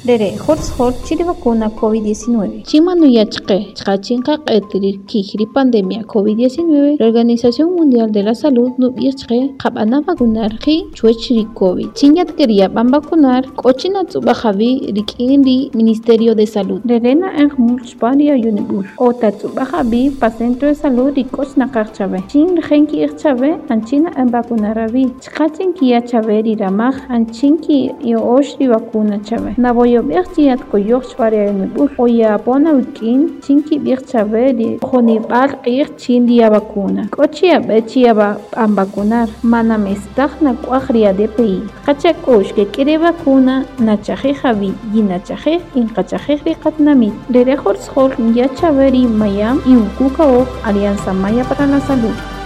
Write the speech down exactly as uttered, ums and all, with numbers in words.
Rere, hors hor, chile vacuna COVID diecinueve. Chimano yachqe, chqachinqa q'etirir kikri pandemia COVID diecinueve, la Organización Mundial de la Salud nubyachqe, qabana vacunarqi chuechri COVID. Chinyat quería van vacunar, cochina tsubajavi, rikindi Ministerio de Salud. Rerena en mulchparia yunibur. Ota tsubajavi, pa Centro de Salud y cochna qarchave. Chin renki irchave, anchina en vacunaravi. Chqachinki yachave riramaj, anchinki yo oshri vacuna chave. Navoy yo birchiat ko yox paria nubur oya pona wikin chinki birchaveri joni bar ir chindia vacuna cochia bechia va a vacunar mana mestag na cuagria de pi qachakosh que quiere vacuna na chaje javi y na chaje in qachaje riqatnami de rejor schol ya chaveri mayam y un cuca alianza maya para la salud.